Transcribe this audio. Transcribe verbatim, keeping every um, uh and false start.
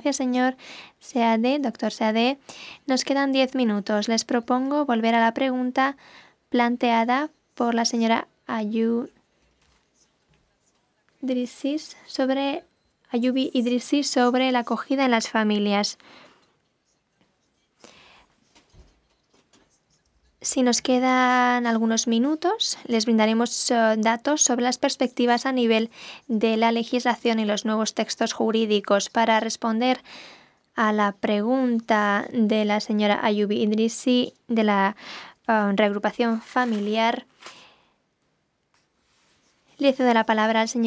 gracias, señor Seade, doctor Seade. Nos quedan diez minutos. Les propongo volver a la pregunta planteada por la señora Ayu Idrissis sobre Ayubi Idrissis sobre la acogida en las familias. Si nos quedan algunos minutos, les brindaremos uh, datos sobre las perspectivas a nivel de la legislación y los nuevos textos jurídicos. Para responder a la pregunta de la señora Ayubi Idrissi de la uh, reagrupación familiar, le cedo la palabra al señor